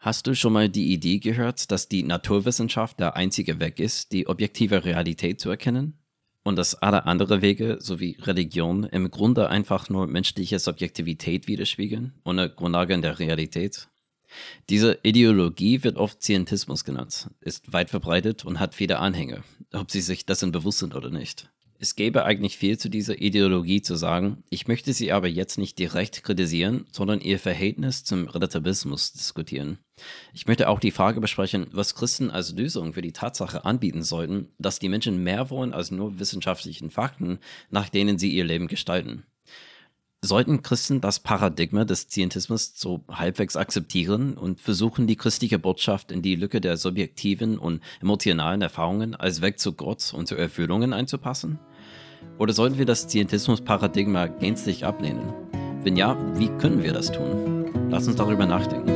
Hast du schon mal die Idee gehört, dass die Naturwissenschaft der einzige Weg ist, die objektive Realität zu erkennen? Und dass alle anderen Wege, sowie Religion, im Grunde einfach nur menschliche Subjektivität widerspiegeln, ohne Grundlage in der Realität? Diese Ideologie wird oft Scientismus genannt, ist weit verbreitet und hat viele Anhänger, ob sie sich dessen bewusst sind oder nicht. Es gäbe eigentlich viel zu dieser Ideologie zu sagen, ich möchte sie aber jetzt nicht direkt kritisieren, sondern ihr Verhältnis zum Relativismus diskutieren. Ich möchte auch die Frage besprechen, was Christen als Lösung für die Tatsache anbieten sollten, dass die Menschen mehr wollen als nur wissenschaftlichen Fakten, nach denen sie ihr Leben gestalten. Sollten Christen das Paradigma des Scientismus so halbwegs akzeptieren und versuchen, die christliche Botschaft in die Lücke der subjektiven und emotionalen Erfahrungen als Weg zu Gott und zu Erfüllungen einzupassen? Oder sollten wir das Scientismus-Paradigma gänzlich ablehnen? Wenn ja, wie können wir das tun? Lass uns darüber nachdenken.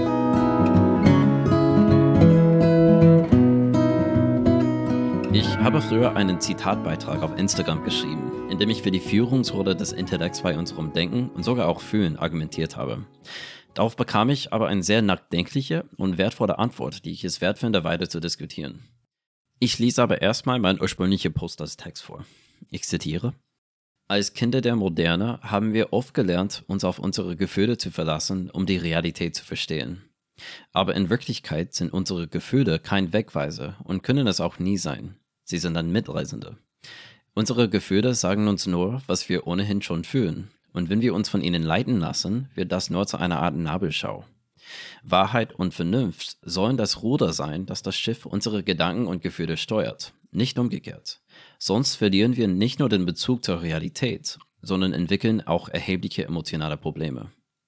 Ich habe früher einen Zitatbeitrag auf Instagram geschrieben, in dem ich für die Führungsrolle des Intellekts bei unserem Denken und sogar auch Fühlen argumentiert habe. Darauf bekam ich aber eine sehr nachdenkliche und wertvolle Antwort, die ich es wert finde, weiter zu diskutieren. Ich lese aber erstmal meinen ursprünglichen Post als Text vor. Ich zitiere: Als Kinder der Moderne haben wir oft gelernt, uns auf unsere Gefühle zu verlassen, um die Realität zu verstehen. Aber in Wirklichkeit sind unsere Gefühle kein Wegweiser und können es auch nie sein. Sie sind dann Mitreisende. Unsere Gefühle sagen uns nur, was wir ohnehin schon fühlen. Und wenn wir uns von ihnen leiten lassen, wird das nur zu einer Art Nabelschau. Wahrheit und Vernunft sollen das Ruder sein, das das Schiff unsere Gedanken und Gefühle steuert, nicht umgekehrt. Sonst verlieren wir nicht nur den Bezug zur Realität, sondern entwickeln auch erhebliche emotionale Probleme.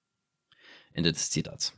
Ende des Zitats.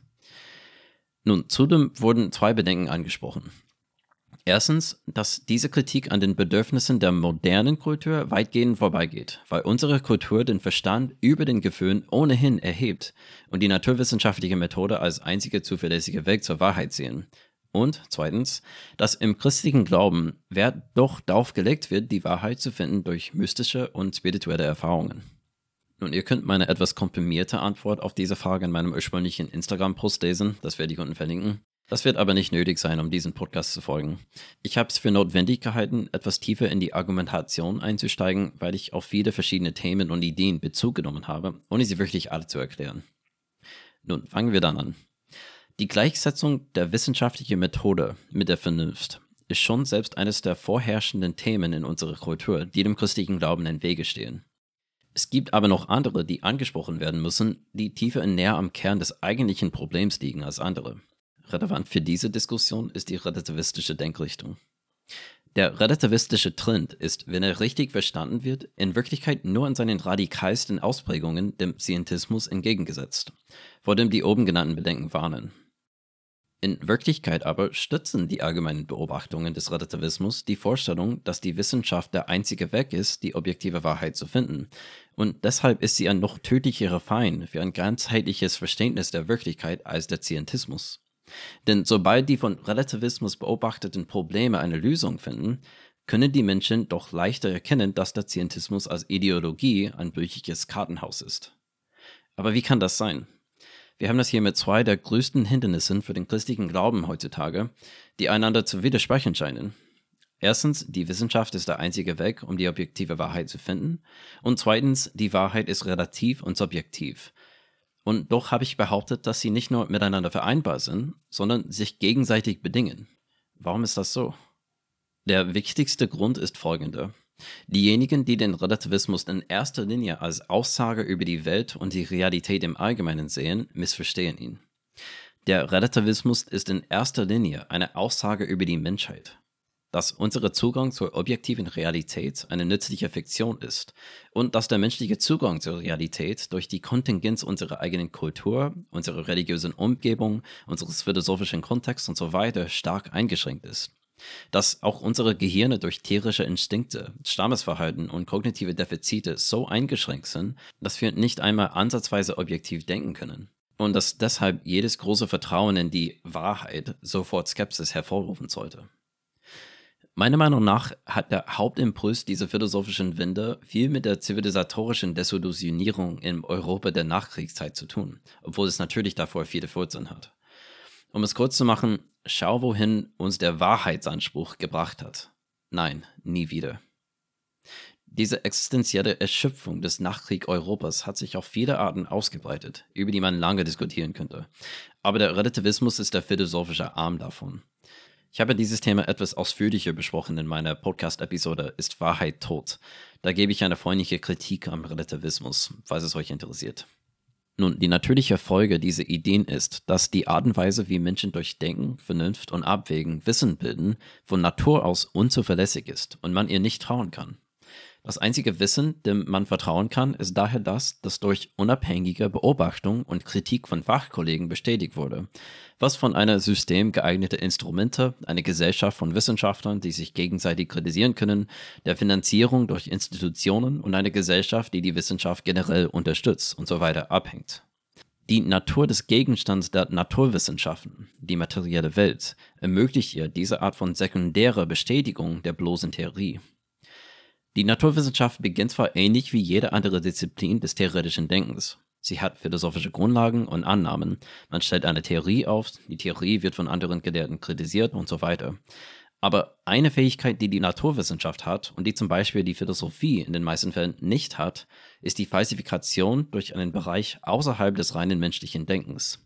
Nun, zudem wurden zwei Bedenken angesprochen. Erstens, dass diese Kritik an den Bedürfnissen der modernen Kultur weitgehend vorbeigeht, weil unsere Kultur den Verstand über den Gefühlen ohnehin erhebt und die naturwissenschaftliche Methode als einzige zuverlässige Weg zur Wahrheit sehen. Und zweitens, dass im christlichen Glauben Wert doch darauf gelegt wird, die Wahrheit zu finden durch mystische und spirituelle Erfahrungen. Nun, ihr könnt meine etwas komprimierte Antwort auf diese Frage in meinem ursprünglichen Instagram-Post lesen, das werde ich unten verlinken. Das wird aber nicht nötig sein, um diesen Podcast zu folgen. Ich habe es für notwendig gehalten, etwas tiefer in die Argumentation einzusteigen, weil ich auf viele verschiedene Themen und Ideen Bezug genommen habe, ohne sie wirklich alle zu erklären. Nun, fangen wir dann an. Die Gleichsetzung der wissenschaftlichen Methode mit der Vernunft ist schon selbst eines der vorherrschenden Themen in unserer Kultur, die dem christlichen Glauben im Wege stehen. Es gibt aber noch andere, die angesprochen werden müssen, die tiefer und näher am Kern des eigentlichen Problems liegen als andere. Relevant für diese Diskussion ist die relativistische Denkrichtung. Der relativistische Trend ist, wenn er richtig verstanden wird, in Wirklichkeit nur in seinen radikalsten Ausprägungen dem Scientismus entgegengesetzt, vor dem die oben genannten Bedenken warnen. In Wirklichkeit aber stützen die allgemeinen Beobachtungen des Relativismus die Vorstellung, dass die Wissenschaft der einzige Weg ist, die objektive Wahrheit zu finden. Und deshalb ist sie ein noch tödlicherer Feind für ein ganzheitliches Verständnis der Wirklichkeit als der Scientismus. Denn sobald die von Relativismus beobachteten Probleme eine Lösung finden, können die Menschen doch leichter erkennen, dass der Scientismus als Ideologie ein brüchiges Kartenhaus ist. Aber wie kann das sein? Wir haben das hier mit zwei der größten Hindernissen für den christlichen Glauben heutzutage, die einander zu widersprechen scheinen. Erstens, die Wissenschaft ist der einzige Weg, um die objektive Wahrheit zu finden. Und zweitens, die Wahrheit ist relativ und subjektiv. Und doch habe ich behauptet, dass sie nicht nur miteinander vereinbar sind, sondern sich gegenseitig bedingen. Warum ist das so? Der wichtigste Grund ist folgender. Diejenigen, die den Relativismus in erster Linie als Aussage über die Welt und die Realität im Allgemeinen sehen, missverstehen ihn. Der Relativismus ist in erster Linie eine Aussage über die Menschheit. Dass unser Zugang zur objektiven Realität eine nützliche Fiktion ist und dass der menschliche Zugang zur Realität durch die Kontingenz unserer eigenen Kultur, unserer religiösen Umgebung, unseres philosophischen Kontexts und so weiter stark eingeschränkt ist. Dass auch unsere Gehirne durch tierische Instinkte, Stammesverhalten und kognitive Defizite so eingeschränkt sind, dass wir nicht einmal ansatzweise objektiv denken können. Und dass deshalb jedes große Vertrauen in die Wahrheit sofort Skepsis hervorrufen sollte. Meiner Meinung nach hat der Hauptimpuls dieser philosophischen Wende viel mit der zivilisatorischen Desillusionierung im Europa der Nachkriegszeit zu tun, obwohl es natürlich davor viele Wurzeln hat. Um es kurz zu machen, schau, wohin uns der Wahrheitsanspruch gebracht hat. Nein, nie wieder. Diese existenzielle Erschöpfung des Nachkrieg-Europas hat sich auf viele Arten ausgebreitet, über die man lange diskutieren könnte. Aber der Relativismus ist der philosophische Arm davon. Ich habe dieses Thema etwas ausführlicher besprochen in meiner Podcast-Episode Ist Wahrheit tot? Da gebe ich eine freundliche Kritik am Relativismus, falls es euch interessiert. Nun, die natürliche Folge dieser Ideen ist, dass die Art und Weise, wie Menschen durch Denken, Vernunft und Abwägen Wissen bilden, von Natur aus unzuverlässig ist und man ihr nicht trauen kann. Das einzige Wissen, dem man vertrauen kann, ist daher das durch unabhängige Beobachtung und Kritik von Fachkollegen bestätigt wurde, was von einer System geeignete Instrumente, eine Gesellschaft von Wissenschaftlern, die sich gegenseitig kritisieren können, der Finanzierung durch Institutionen und eine Gesellschaft, die die Wissenschaft generell unterstützt und so weiter abhängt. Die Natur des Gegenstands der Naturwissenschaften, die materielle Welt, ermöglicht ihr diese Art von sekundärer Bestätigung der bloßen Theorie. Die Naturwissenschaft beginnt zwar ähnlich wie jede andere Disziplin des theoretischen Denkens. Sie hat philosophische Grundlagen und Annahmen. Man stellt eine Theorie auf, die Theorie wird von anderen Gelehrten kritisiert und so weiter. Aber eine Fähigkeit, die die Naturwissenschaft hat und die zum Beispiel die Philosophie in den meisten Fällen nicht hat, ist die Falsifikation durch einen Bereich außerhalb des reinen menschlichen Denkens.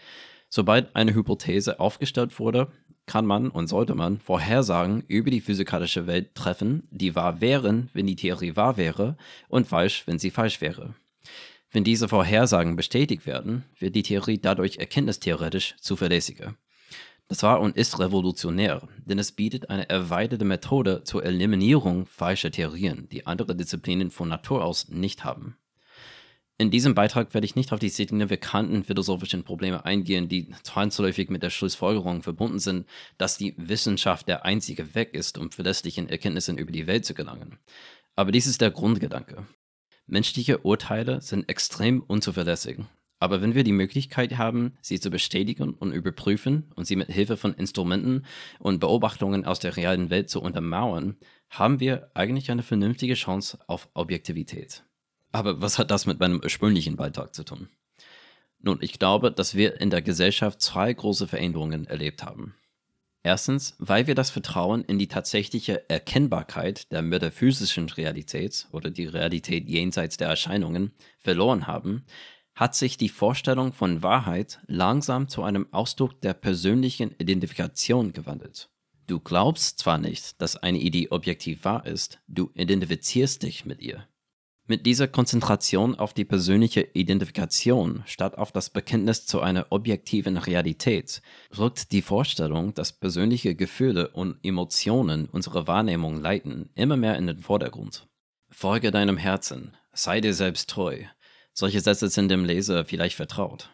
Sobald eine Hypothese aufgestellt wurde, kann man und sollte man Vorhersagen über die physikalische Welt treffen, die wahr wären, wenn die Theorie wahr wäre, und falsch, wenn sie falsch wäre. Wenn diese Vorhersagen bestätigt werden, wird die Theorie dadurch erkenntnistheoretisch zuverlässiger. Das war und ist revolutionär, denn es bietet eine erweiterte Methode zur Eliminierung falscher Theorien, die andere Disziplinen von Natur aus nicht haben. In diesem Beitrag werde ich nicht auf die signifikanten philosophischen Probleme eingehen, die zwangsläufig mit der Schlussfolgerung verbunden sind, dass die Wissenschaft der einzige Weg ist, um verlässlichen Erkenntnissen über die Welt zu gelangen. Aber dies ist der Grundgedanke. Menschliche Urteile sind extrem unzuverlässig. Aber wenn wir die Möglichkeit haben, sie zu bestätigen und überprüfen und sie mit Hilfe von Instrumenten und Beobachtungen aus der realen Welt zu untermauern, haben wir eigentlich eine vernünftige Chance auf Objektivität. Aber was hat das mit meinem ursprünglichen Beitrag zu tun? Nun, ich glaube, dass wir in der Gesellschaft zwei große Veränderungen erlebt haben. Erstens, weil wir das Vertrauen in die tatsächliche Erkennbarkeit der metaphysischen Realität oder die Realität jenseits der Erscheinungen verloren haben, hat sich die Vorstellung von Wahrheit langsam zu einem Ausdruck der persönlichen Identifikation gewandelt. Du glaubst zwar nicht, dass eine Idee objektiv wahr ist, du identifizierst dich mit ihr. Mit dieser Konzentration auf die persönliche Identifikation statt auf das Bekenntnis zu einer objektiven Realität rückt die Vorstellung, dass persönliche Gefühle und Emotionen unsere Wahrnehmung leiten, immer mehr in den Vordergrund. Folge deinem Herzen, sei dir selbst treu. Solche Sätze sind dem Leser vielleicht vertraut.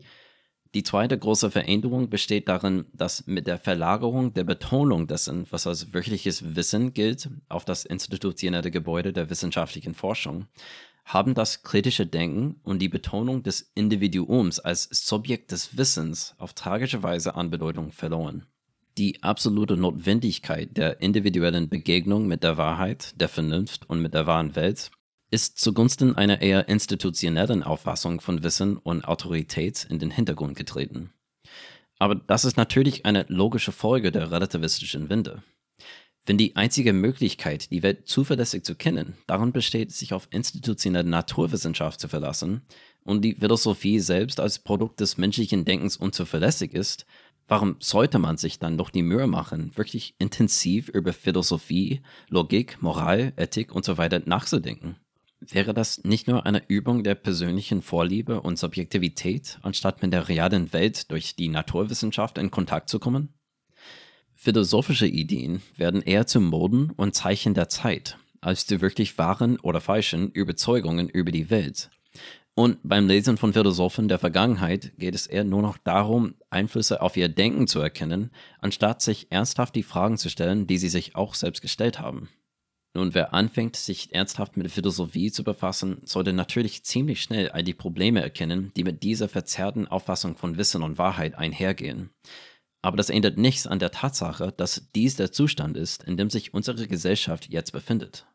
Die zweite große Veränderung besteht darin, dass mit der Verlagerung der Betonung dessen, was als wirkliches Wissen gilt, auf das institutionelle Gebäude der wissenschaftlichen Forschung, haben das kritische Denken und die Betonung des Individuums als Subjekt des Wissens auf tragische Weise an Bedeutung verloren. Die absolute Notwendigkeit der individuellen Begegnung mit der Wahrheit, der Vernunft und mit der wahren Welt ist zugunsten einer eher institutionellen Auffassung von Wissen und Autorität in den Hintergrund getreten. Aber das ist natürlich eine logische Folge der relativistischen Wende. Wenn die einzige Möglichkeit, die Welt zuverlässig zu kennen, darin besteht, sich auf institutionelle Naturwissenschaft zu verlassen und die Philosophie selbst als Produkt des menschlichen Denkens unzuverlässig ist, warum sollte man sich dann doch die Mühe machen, wirklich intensiv über Philosophie, Logik, Moral, Ethik und so weiter nachzudenken? Wäre das nicht nur eine Übung der persönlichen Vorliebe und Subjektivität, anstatt mit der realen Welt durch die Naturwissenschaft in Kontakt zu kommen? Philosophische Ideen werden eher zu Moden und Zeichen der Zeit, als zu wirklich wahren oder falschen Überzeugungen über die Welt. Und beim Lesen von Philosophen der Vergangenheit geht es eher nur noch darum, Einflüsse auf ihr Denken zu erkennen, anstatt sich ernsthaft die Fragen zu stellen, die sie sich auch selbst gestellt haben. Nun, wer anfängt, sich ernsthaft mit Philosophie zu befassen, sollte natürlich ziemlich schnell all die Probleme erkennen, die mit dieser verzerrten Auffassung von Wissen und Wahrheit einhergehen. Aber das ändert nichts an der Tatsache, dass dies der Zustand ist, in dem sich unsere Gesellschaft jetzt befindet.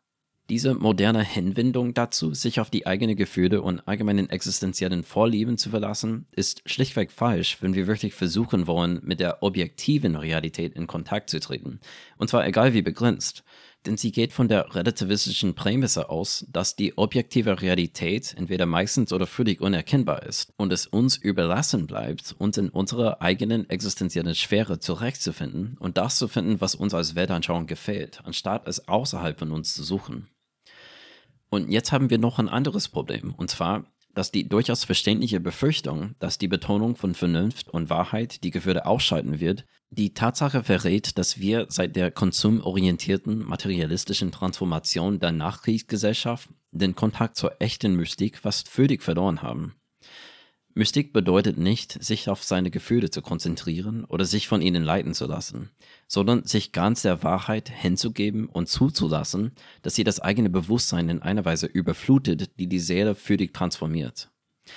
Diese moderne Hinwendung dazu, sich auf die eigenen Gefühle und allgemeinen existenziellen Vorlieben zu verlassen, ist schlichtweg falsch, wenn wir wirklich versuchen wollen, mit der objektiven Realität in Kontakt zu treten. Und zwar egal wie begrenzt. Denn sie geht von der relativistischen Prämisse aus, dass die objektive Realität entweder meistens oder völlig unerkennbar ist und es uns überlassen bleibt, uns in unserer eigenen existenziellen Sphäre zurechtzufinden und das zu finden, was uns als Weltanschauung gefällt, anstatt es außerhalb von uns zu suchen. Und jetzt haben wir noch ein anderes Problem, und zwar, dass die durchaus verständliche Befürchtung, dass die Betonung von Vernunft und Wahrheit die Gefühle ausschalten wird, die Tatsache verrät, dass wir seit der konsumorientierten materialistischen Transformation der Nachkriegsgesellschaft den Kontakt zur echten Mystik fast völlig verloren haben. Mystik bedeutet nicht, sich auf seine Gefühle zu konzentrieren oder sich von ihnen leiten zu lassen, sondern sich ganz der Wahrheit hinzugeben und zuzulassen, dass sie das eigene Bewusstsein in einer Weise überflutet, die die Seele völlig transformiert.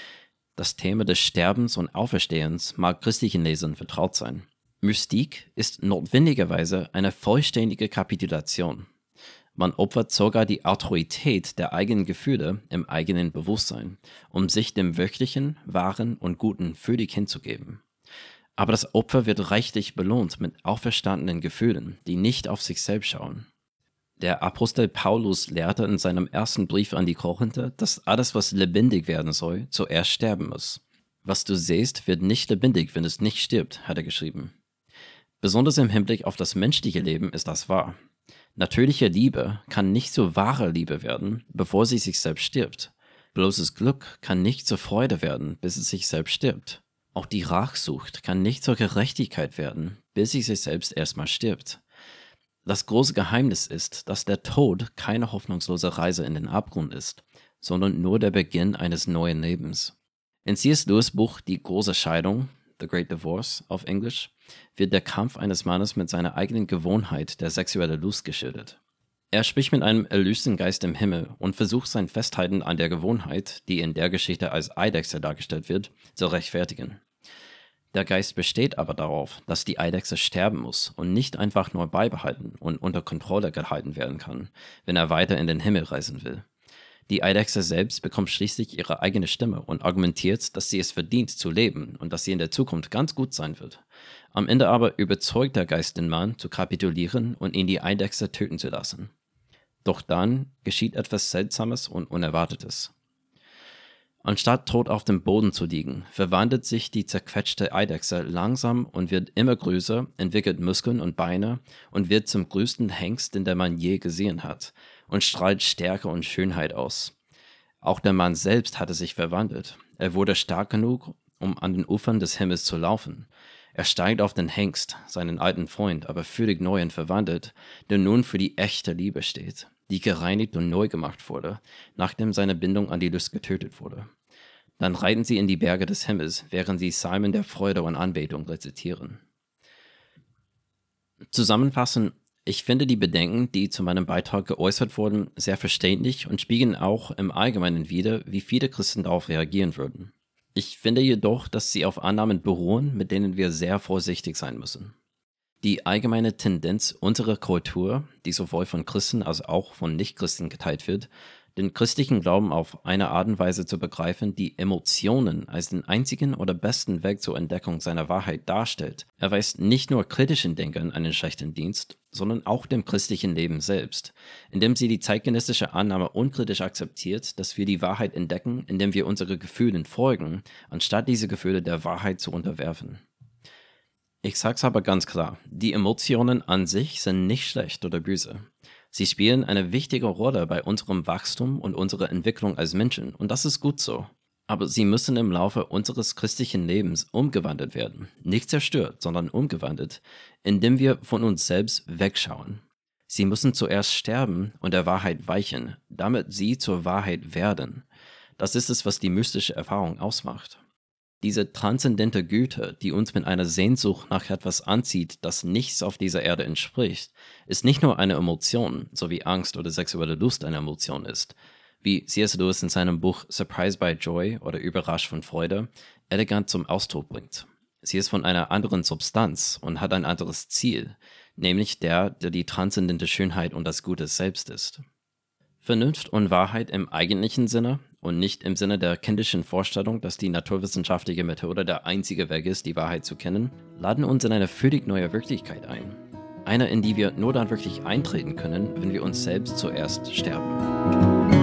Das Thema des Sterbens und Auferstehens mag christlichen Lesern vertraut sein. Mystik ist notwendigerweise eine vollständige Kapitulation. Man opfert sogar die Autorität der eigenen Gefühle im eigenen Bewusstsein, um sich dem Wirklichen, Wahren und Guten völlig hinzugeben. Aber das Opfer wird reichlich belohnt mit auferstandenen Gefühlen, die nicht auf sich selbst schauen. Der Apostel Paulus lehrte in seinem ersten Brief an die Korinther, dass alles, was lebendig werden soll, zuerst sterben muss. Was du siehst, wird nicht lebendig, wenn es nicht stirbt, hat er geschrieben. Besonders im Hinblick auf das menschliche Leben ist das wahr. Natürliche Liebe kann nicht zur wahren Liebe werden, bevor sie sich selbst stirbt. Bloßes Glück kann nicht zur Freude werden, bis es sich selbst stirbt. Auch die Rachsucht kann nicht zur Gerechtigkeit werden, bis sie sich selbst erstmal stirbt. Das große Geheimnis ist, dass der Tod keine hoffnungslose Reise in den Abgrund ist, sondern nur der Beginn eines neuen Lebens. In C.S. Lewis' Buch Die große Scheidung, The Great Divorce auf Englisch, wird der Kampf eines Mannes mit seiner eigenen Gewohnheit der sexuellen Lust geschildert. Er spricht mit einem erlösten Geist im Himmel und versucht sein Festhalten an der Gewohnheit, die in der Geschichte als Eidechse dargestellt wird, zu rechtfertigen. Der Geist besteht aber darauf, dass die Eidechse sterben muss und nicht einfach nur beibehalten und unter Kontrolle gehalten werden kann, wenn er weiter in den Himmel reisen will. Die Eidechse selbst bekommt schließlich ihre eigene Stimme und argumentiert, dass sie es verdient zu leben und dass sie in der Zukunft ganz gut sein wird. Am Ende aber überzeugt der Geist den Mann, zu kapitulieren und ihn die Eidechse töten zu lassen. Doch dann geschieht etwas Seltsames und Unerwartetes. Anstatt tot auf dem Boden zu liegen, verwandelt sich die zerquetschte Eidechse langsam und wird immer größer, entwickelt Muskeln und Beine und wird zum größten Hengst, den der Mann je gesehen hat, und strahlt Stärke und Schönheit aus. Auch der Mann selbst hatte sich verwandelt. Er wurde stark genug, um an den Ufern des Himmels zu laufen. Er steigt auf den Hengst, seinen alten Freund, aber völlig neu und verwandelt, der nun für die echte Liebe steht, die gereinigt und neu gemacht wurde, nachdem seine Bindung an die Lust getötet wurde. Dann reiten sie in die Berge des Himmels, während sie Psalmen der Freude und Anbetung rezitieren. Zusammenfassend, ich finde die Bedenken, die zu meinem Beitrag geäußert wurden, sehr verständlich und spiegeln auch im Allgemeinen wider, wie viele Christen darauf reagieren würden. Ich finde jedoch, dass sie auf Annahmen beruhen, mit denen wir sehr vorsichtig sein müssen. Die allgemeine Tendenz unserer Kultur, die sowohl von Christen als auch von Nichtchristen geteilt wird, den christlichen Glauben auf eine Art und Weise zu begreifen, die Emotionen als den einzigen oder besten Weg zur Entdeckung seiner Wahrheit darstellt, erweist nicht nur kritischen Denkern einen schlechten Dienst, sondern auch dem christlichen Leben selbst, indem sie die zeitgenössische Annahme unkritisch akzeptiert, dass wir die Wahrheit entdecken, indem wir unsere Gefühlen folgen, anstatt diese Gefühle der Wahrheit zu unterwerfen. Ich sag's aber ganz klar, die Emotionen an sich sind nicht schlecht oder böse. Sie spielen eine wichtige Rolle bei unserem Wachstum und unserer Entwicklung als Menschen, und das ist gut so. Aber sie müssen im Laufe unseres christlichen Lebens umgewandelt werden, nicht zerstört, sondern umgewandelt, indem wir von uns selbst wegschauen. Sie müssen zuerst sterben und der Wahrheit weichen, damit sie zur Wahrheit werden. Das ist es, was die mystische Erfahrung ausmacht. Diese transzendente Güte, die uns mit einer Sehnsucht nach etwas anzieht, das nichts auf dieser Erde entspricht, ist nicht nur eine Emotion, so wie Angst oder sexuelle Lust eine Emotion ist, wie C.S. Lewis in seinem Buch Surprised by Joy oder Überrascht von Freude elegant zum Ausdruck bringt. Sie ist von einer anderen Substanz und hat ein anderes Ziel, nämlich der die transzendente Schönheit und das Gute selbst ist. Vernunft und Wahrheit im eigentlichen Sinne und nicht im Sinne der kindischen Vorstellung, dass die naturwissenschaftliche Methode der einzige Weg ist, die Wahrheit zu kennen, laden uns in eine völlig neue Wirklichkeit ein. Eine, in die wir nur dann wirklich eintreten können, wenn wir uns selbst zuerst sterben.